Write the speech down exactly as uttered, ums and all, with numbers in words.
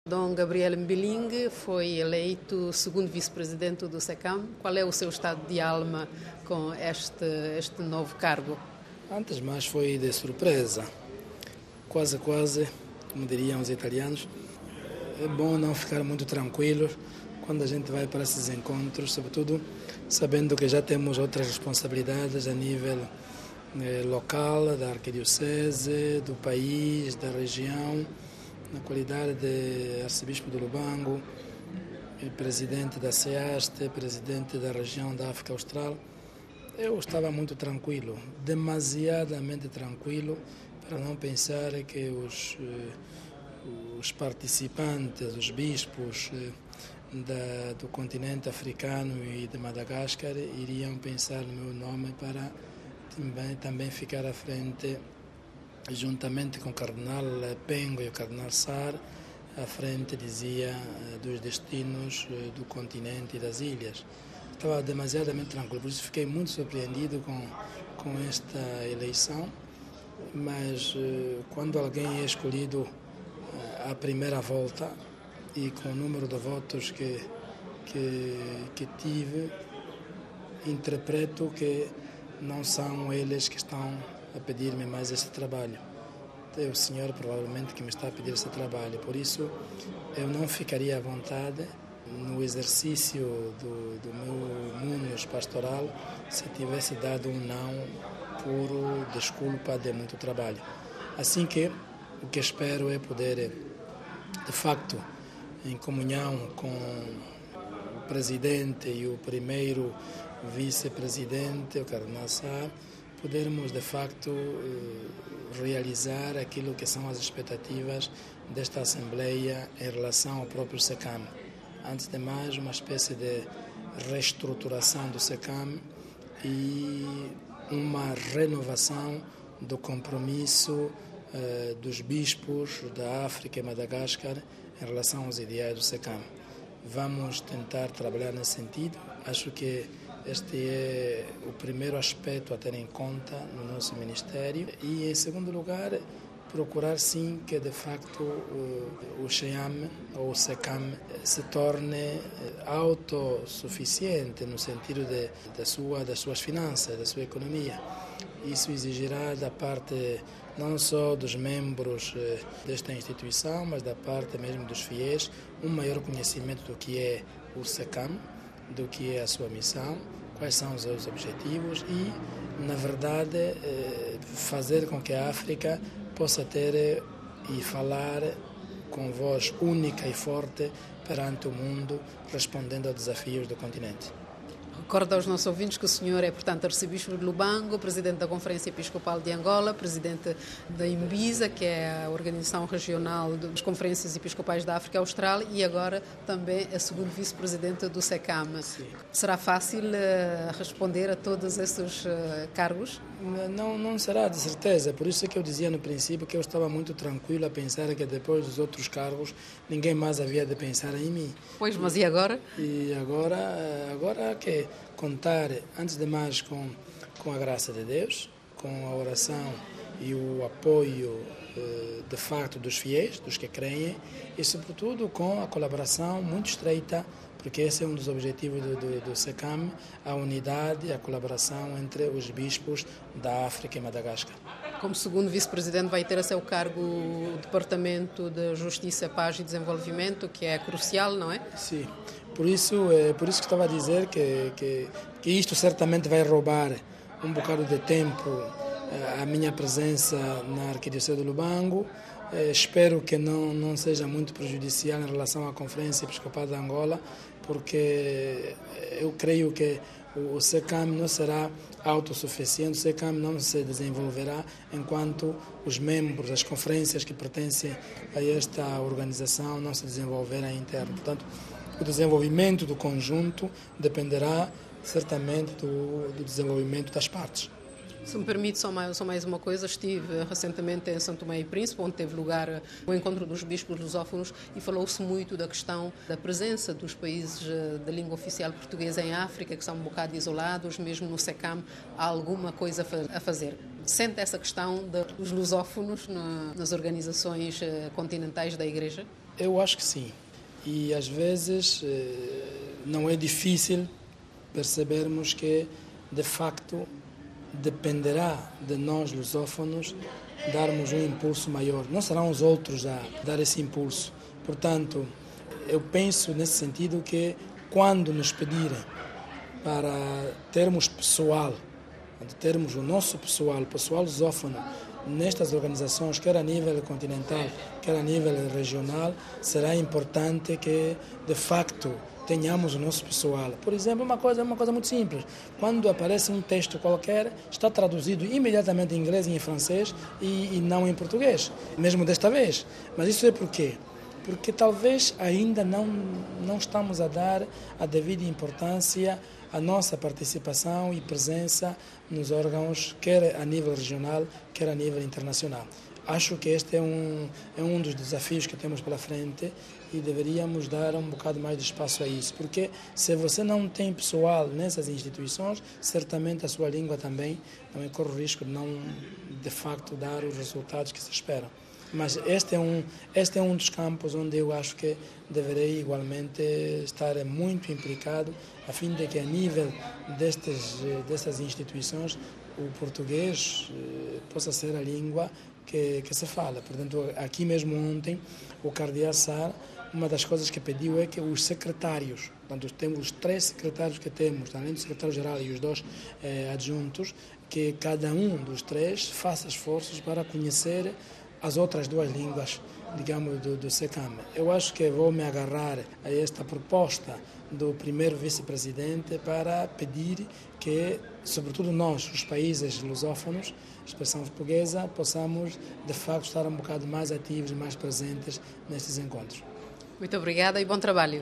Dom Gabriel Mbilingue foi eleito segundo vice-presidente do SECAM. Qual é o seu estado de alma com este, este novo cargo? Antes de mais foi de surpresa, quase quase, como diriam os italianos. É bom não ficar muito tranquilo quando a gente vai para esses encontros, sobretudo sabendo que já temos outras responsabilidades a nível eh, local, da arquidiocese, do país, da região, na qualidade de arcebispo de Lubango, presidente da SEASTE, presidente da região da África Austral. Eu estava muito tranquilo, demasiadamente tranquilo, para não pensar que os, os participantes, os bispos da, do continente africano e de Madagascar iriam pensar no meu nome para também, também ficar à frente, juntamente com o cardenal Pengo e o cardenal Sar, à frente, dizia, dos destinos do continente e das ilhas. Estava demasiadamente tranquilo, por isso fiquei muito surpreendido com, com esta eleição, mas quando alguém é escolhido à primeira volta e com o número de votos que, que, que tive, interpreto que não são eles que estão a pedir-me mais esse trabalho. É o Senhor provavelmente que me está a pedir esse trabalho, por isso eu não ficaria à vontade no exercício do, do meu munus pastoral se tivesse dado um não por desculpa de muito trabalho. Assim que o que espero é poder, de facto, em comunhão com o presidente e o primeiro vice-presidente, o cardenal Sá, podermos, de facto, realizar aquilo que são as expectativas desta Assembleia em relação ao próprio SECAM. Antes de mais, uma espécie de reestruturação do SECAM e uma renovação do compromisso eh, dos bispos da África e Madagascar em relação aos ideais do SECAM. Vamos tentar trabalhar nesse sentido. Acho que este é o primeiro aspecto a ter em conta no nosso ministério e, em segundo lugar, procurar sim que, de facto, o SEAM ou o SECAM se torne autossuficiente no sentido de, de sua, das suas finanças, da sua economia. Isso exigirá da parte não só dos membros desta instituição, mas da parte mesmo dos fiéis, um maior conhecimento do que é o SECAM, do que é a sua missão, quais são os seus objetivos e, na verdade, fazer com que a África possa ter e falar com voz única e forte perante o mundo, respondendo aos desafios do continente. Recordo aos nossos ouvintes que o senhor é, portanto, arcebispo de Lubango, presidente da Conferência Episcopal de Angola, presidente da IMBISA, que é a organização regional das Conferências Episcopais da África Austral, e agora também é segundo vice-presidente do SECAM. Sim. Será fácil uh, responder a todos esses uh, cargos? Não, não será, de certeza. Por isso é que eu dizia no princípio que eu estava muito tranquilo a pensar que depois dos outros cargos ninguém mais havia de pensar em mim. Pois, mas e agora? E agora, agora que contar, antes de mais, com, com a graça de Deus, com a oração e o apoio, de facto, dos fiéis, dos que creem, e, sobretudo, com a colaboração muito estreita, porque esse é um dos objetivos do, do, do SECAM, a unidade e a colaboração entre os bispos da África e Madagascar. Como segundo vice-presidente vai ter a seu cargo o Departamento de Justiça, Paz e Desenvolvimento, que é crucial, não é? Sim. Por isso, é por isso que estava a dizer que, que, que isto certamente vai roubar um bocado de tempo a minha presença na Arquidiocese de Lubango. Espero que não, não seja muito prejudicial em relação à Conferência Episcopal de Angola, porque eu creio que o SECAM não será autossuficiente, o SECAM não se desenvolverá enquanto os membros, as conferências que pertencem a esta organização não se desenvolverem interno. Portanto, o desenvolvimento do conjunto dependerá certamente do, do desenvolvimento das partes. Se me permite só mais, só mais uma coisa, estive recentemente em São Tomé e Príncipe, onde teve lugar o encontro dos bispos lusófonos e falou-se muito da questão da presença dos países da língua oficial portuguesa em África, que são um bocado isolados, mesmo no SECAM há alguma coisa a fazer. Sente essa questão dos lusófonos nas organizações continentais da Igreja? Eu acho que sim. E às vezes não é difícil percebermos que, de facto, dependerá de nós, lusófonos, darmos um impulso maior. Não serão os outros a dar esse impulso. Portanto, eu penso nesse sentido que quando nos pedirem para termos pessoal, termos o nosso pessoal, o pessoal lusófono, nestas organizações, quer a nível continental, quer a nível regional, será importante que, de facto, tenhamos o nosso pessoal. Por exemplo, uma coisa, uma coisa muito simples. Quando aparece um texto qualquer, está traduzido imediatamente em inglês e em francês e, e não em português, mesmo desta vez. Mas isso é por quê? Porque talvez ainda não, não estamos a dar a devida importância à nossa participação e presença nos órgãos, quer a nível regional, quer a nível internacional. Acho que este é um, é um dos desafios que temos pela frente e deveríamos dar um bocado mais de espaço a isso, porque se você não tem pessoal nessas instituições, certamente a sua língua também não corre o risco de não, de facto, dar os resultados que se esperam. Mas este é um, este é um dos campos onde eu acho que deverei igualmente estar muito implicado, a fim de que a nível destes, destas instituições o português eh, possa ser a língua que, que se fala. Portanto, aqui mesmo ontem, o Cardeal Sar, uma das coisas que pediu é que os secretários, portanto, temos os três secretários que temos, além do secretário-geral e os dois eh, adjuntos, que cada um dos três faça esforços para conhecer as outras duas línguas, digamos, do, do SECAM. Eu acho que vou me agarrar a esta proposta do primeiro vice-presidente para pedir que, sobretudo nós, os países lusófonos, expressão portuguesa, possamos, de facto, estar um bocado mais ativos e mais presentes nestes encontros. Muito obrigada e bom trabalho.